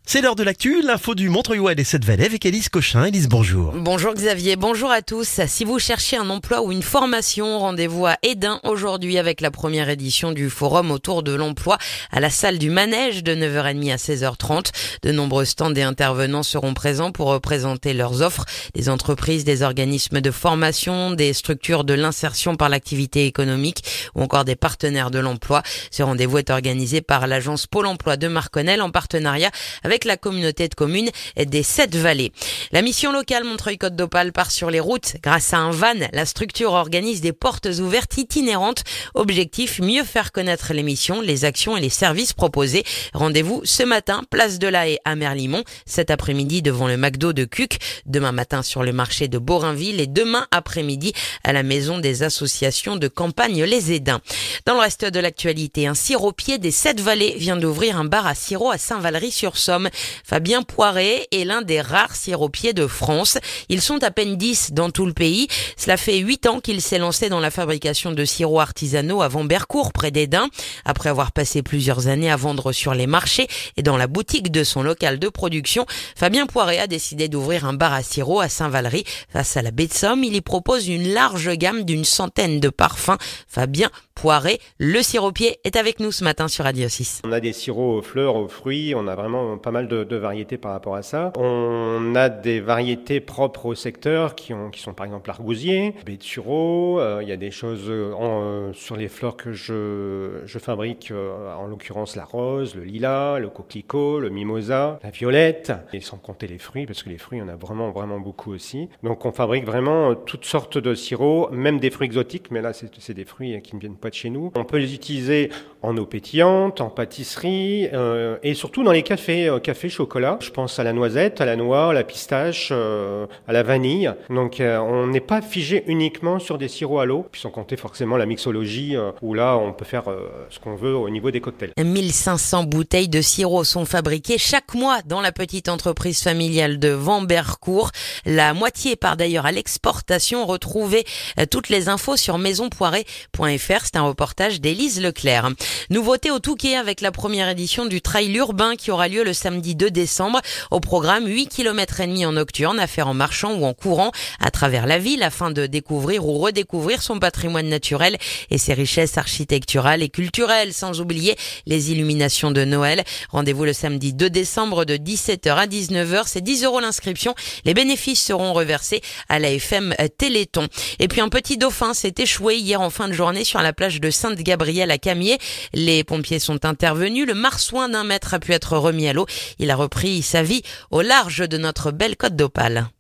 C'est l'heure de l'actu, l'info du Montreuil-Ouest et des Sept-Vallées avec Élise Cochin. Élise, bonjour. Bonjour Xavier, bonjour à tous. Si vous cherchez un emploi ou une formation, rendez-vous à Hesdin aujourd'hui avec la première édition du forum autour de l'emploi à la salle du Manège de 9h30 à 16h30. De nombreux stands et intervenants seront présents pour présenter leurs offres. Des entreprises, des organismes de formation, des structures de l'insertion par l'activité économique ou encore des partenaires de l'emploi. Ce rendez-vous est organisé par l'agence Pôle emploi de Marconnel en partenariat avec la communauté de communes des Sept-Vallées. La mission locale Montreuil-Côte d'Opale part sur les routes. Grâce à un van, la structure organise des portes ouvertes itinérantes. Objectif, mieux faire connaître les missions, les actions et les services proposés. Rendez-vous ce matin, place de la Haye à Merlimont, cet après-midi devant le McDo de Cuques, demain matin sur le marché de Borainville et demain après-midi à la maison des associations de campagne Les Hesdins. Dans le reste de l'actualité, un siropier des Sept-Vallées vient d'ouvrir un bar à sirop à Saint-Valery-sur-Somme. Fabien Poiret est l'un des rares siropiers de France. Ils sont à peine 10 dans tout le pays. Cela fait 8 ans qu'il s'est lancé dans la fabrication de sirops artisanaux à Vambercourt, près d'Hesdin. Après avoir passé plusieurs années à vendre sur les marchés et dans la boutique de son local de production, Fabien Poiret a décidé d'ouvrir un bar à sirop à Saint-Valery. Face à la baie de Somme, il y propose une large gamme d'une centaine de parfums. Fabien Poiret, le siropier, est avec nous ce matin sur Radio 6. On a des sirops aux fleurs, aux fruits, on a vraiment pas mal de variétés par rapport à ça. On a des variétés propres au secteur qui sont par exemple l'argousier, baie de sureau, il y a des choses sur les fleurs que je fabrique, en l'occurrence la rose, le lilas, le coquelicot, le mimosa, la violette, et sans compter les fruits, parce que les fruits, on a vraiment beaucoup aussi. Donc on fabrique vraiment toutes sortes de sirops, même des fruits exotiques, mais là c'est des fruits qui ne viennent pas de chez nous. On peut les utiliser en eau pétillante, en pâtisserie, et surtout dans les cafés chocolat. Je pense à la noisette, à la noix, à la pistache, à la vanille. Donc on n'est pas figé uniquement sur des sirops à l'eau, puis sans compter forcément la mixologie, où là on peut faire ce qu'on veut au niveau des cocktails. 1500 bouteilles de sirop sont fabriquées chaque mois dans la petite entreprise familiale de Vambercourt. La moitié part d'ailleurs à l'exportation. Retrouvez toutes les infos sur maisonpoiret.fr. C'est un reportage d'Élise Leclerc. Nouveauté au Touquet avec la première édition du Trail urbain qui aura lieu le samedi 2 décembre. Au programme, 8 km et demi en nocturne à faire en marchant ou en courant à travers la ville afin de découvrir ou redécouvrir son patrimoine naturel et ses richesses architecturales et culturelles, sans oublier les illuminations de Noël. Rendez-vous le samedi 2 décembre de 17h à 19h. C'est 10 € l'inscription. Les bénéfices seront reversés à la FM Téléthon. Et puis un petit dauphin s'est échoué hier en fin de journée sur la plage de Sainte-Gabrielle à Camier. Les pompiers sont intervenus. Le marsouin d'1 mètre a pu être remis à l'eau. Il a repris sa vie au large de notre belle côte d'Opale.